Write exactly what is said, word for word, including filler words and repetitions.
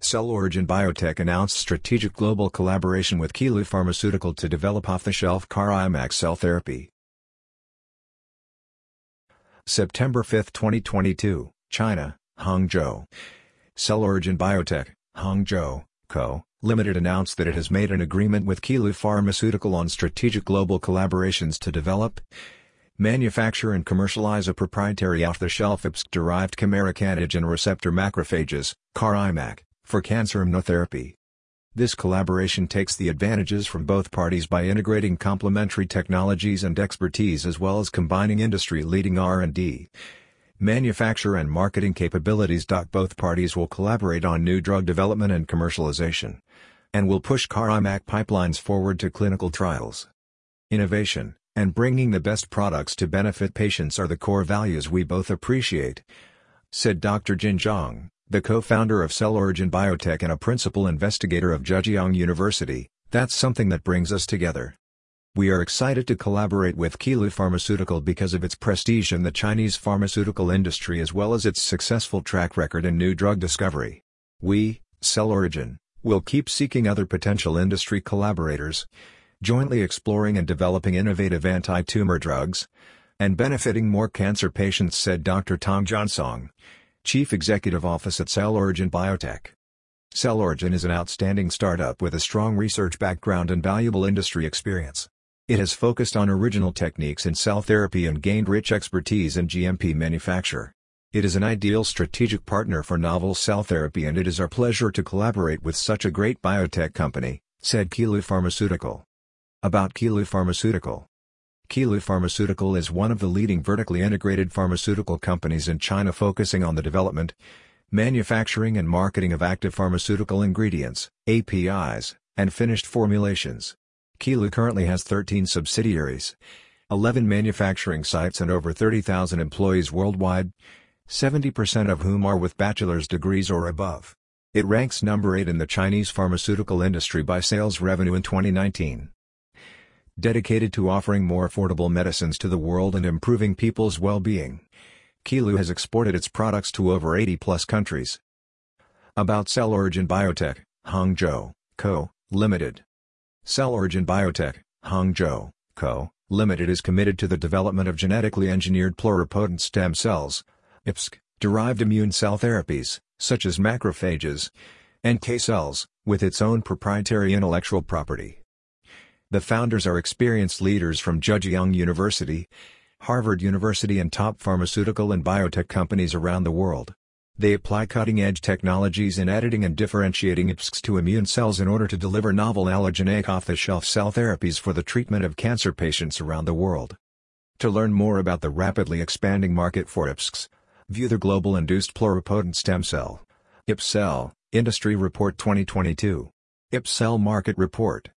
Cell Origin Biotech announced strategic global collaboration with Qilu Pharmaceutical to develop off-the-shelf CAR-iMac cell therapy. September fifth twenty twenty-two, China, Hangzhou. Cell Origin Biotech, Hangzhou, Co., Limited announced that it has made an agreement with Qilu Pharmaceutical on strategic global collaborations to develop, manufacture and commercialize a proprietary off-the-shelf I P S C-derived chimeric antigen receptor macrophages, CAR-iMac, for cancer immunotherapy. This collaboration takes the advantages from both parties by integrating complementary technologies and expertise as well as combining industry-leading R and D, manufacture and marketing capabilities. Both parties will collaborate on new drug development and commercialization, and will push CAR-iMac pipelines forward to clinical trials. Innovation and bringing the best products to benefit patients are the core values we both appreciate, said Doctor Jin Zhang, the co-founder of Cell Origin Biotech and a principal investigator of Zhejiang University. That's something that brings us together. We are excited to collaborate with Qilu Pharmaceutical because of its prestige in the Chinese pharmaceutical industry as well as its successful track record in new drug discovery. We, Cell Origin, will keep seeking other potential industry collaborators, jointly exploring and developing innovative anti-tumor drugs, and benefiting more cancer patients, said Doctor Tong Jiansong, Chief Executive Officer at Cell Origin Biotech. Cell Origin is an outstanding startup with a strong research background and valuable industry experience. It has focused on original techniques in cell therapy and gained rich expertise in G M P manufacture. It is an ideal strategic partner for novel cell therapy, and it is our pleasure to collaborate with such a great biotech company, said Qilu Pharmaceutical. About Qilu Pharmaceutical. Qilu Pharmaceutical is one of the leading vertically integrated pharmaceutical companies in China, focusing on the development, manufacturing and marketing of active pharmaceutical ingredients, A P Is, and finished formulations. Qilu currently has thirteen subsidiaries, eleven manufacturing sites and over thirty thousand employees worldwide, seventy percent of whom are with bachelor's degrees or above. It ranks number eight in the Chinese pharmaceutical industry by sales revenue in twenty nineteen. Dedicated to offering more affordable medicines to the world and improving people's well-being, Qilu has exported its products to over eighty plus countries. About Cell Origin Biotech, Hangzhou, Co., Limited. Cell Origin Biotech, Hangzhou, Co., Limited is committed to the development of genetically engineered pluripotent stem cells, I P S C-derived immune cell therapies, such as macrophages, N K cells, with its own proprietary intellectual property. The founders are experienced leaders from Zhejiang University, Harvard University and top pharmaceutical and biotech companies around the world. They apply cutting-edge technologies in editing and differentiating I P S Cs to immune cells in order to deliver novel allogeneic off-the-shelf cell therapies for the treatment of cancer patients around the world. To learn more about the rapidly expanding market for I P S Cs, view the Global Induced Pluripotent Stem Cell I P S C, Industry Report twenty twenty-two. I P S C Market Report.